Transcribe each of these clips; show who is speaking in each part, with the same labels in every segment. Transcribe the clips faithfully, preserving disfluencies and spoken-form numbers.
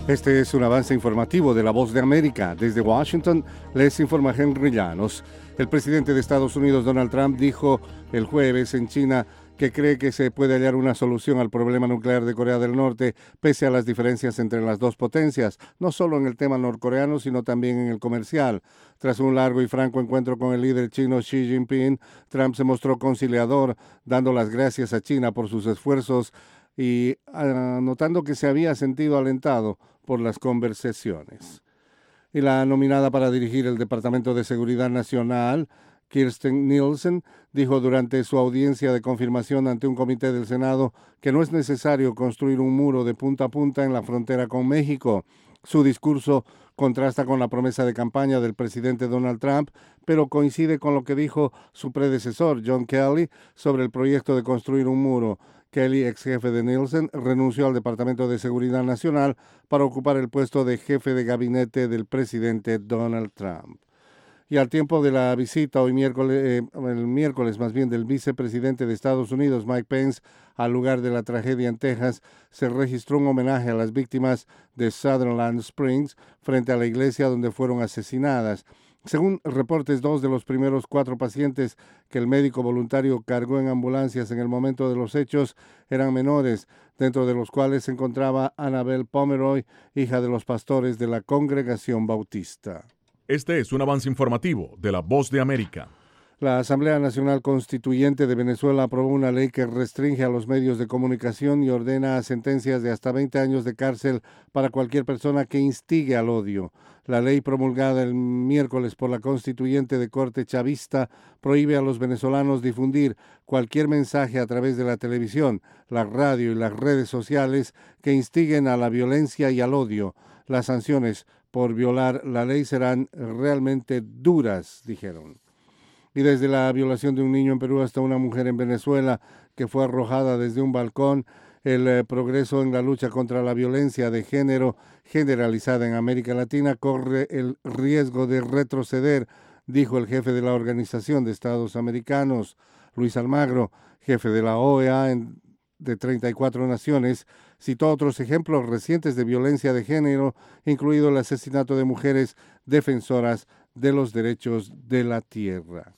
Speaker 1: Este es un avance informativo de La Voz de América. Desde Washington les informa Henry Llanos. El presidente de Estados Unidos, Donald Trump, dijo el jueves en China que cree que se puede hallar una solución al problema nuclear de Corea del Norte, pese a las diferencias entre las dos potencias, no solo en el tema norcoreano, sino también en el comercial. Tras un largo y franco encuentro con el líder chino Xi Jinping, Trump se mostró conciliador, dando las gracias a China por sus esfuerzos y notando que se había sentido alentado por las conversaciones. Y la nominada para dirigir el Departamento de Seguridad Nacional, Kirstjen Nielsen, dijo durante su audiencia de confirmación ante un comité del Senado que no es necesario construir un muro de punta a punta en la frontera con México. Su discurso contrasta con la promesa de campaña del presidente Donald Trump, pero coincide con lo que dijo su predecesor, John Kelly, sobre el proyecto de construir un muro. Kelly, ex jefe de Nielsen, renunció al Departamento de Seguridad Nacional para ocupar el puesto de jefe de gabinete del presidente Donald Trump. Y al tiempo de la visita hoy miércoles, eh, el miércoles más bien, del vicepresidente de Estados Unidos, Mike Pence, al lugar de la tragedia en Texas, se registró un homenaje a las víctimas de Sutherland Springs frente a la iglesia donde fueron asesinadas. Según reportes, dos de los primeros cuatro pacientes que el médico voluntario cargó en ambulancias en el momento de los hechos eran menores, dentro de los cuales se encontraba Annabelle Pomeroy, hija de los pastores de la Congregación Bautista.
Speaker 2: Este es un avance informativo de La Voz de América.
Speaker 1: La Asamblea Nacional Constituyente de Venezuela aprobó una ley que restringe a los medios de comunicación y ordena sentencias de hasta veinte años de cárcel para cualquier persona que instigue al odio. La ley promulgada el miércoles por la Constituyente de Corte Chavista prohíbe a los venezolanos difundir cualquier mensaje a través de la televisión, la radio y las redes sociales que instiguen a la violencia y al odio. Las sanciones por violar la ley serán realmente duras, dijeron. Y desde la violación de un niño en Perú hasta una mujer en Venezuela que fue arrojada desde un balcón, el eh, progreso en la lucha contra la violencia de género generalizada en América Latina corre el riesgo de retroceder, dijo el jefe de la Organización de Estados Americanos, Luis Almagro, jefe de la O E A en, de treinta y cuatro naciones, citó otros ejemplos recientes de violencia de género, incluido el asesinato de mujeres defensoras de los derechos de la tierra.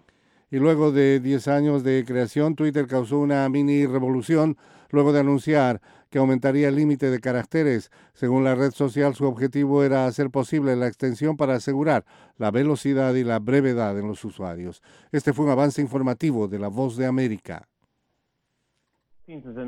Speaker 1: Y luego de diez años de creación, Twitter causó una mini revolución luego de anunciar que aumentaría el límite de caracteres. Según la red social, su objetivo era hacer posible la extensión para asegurar la velocidad y la brevedad en los usuarios. Este fue un avance informativo de La Voz de América.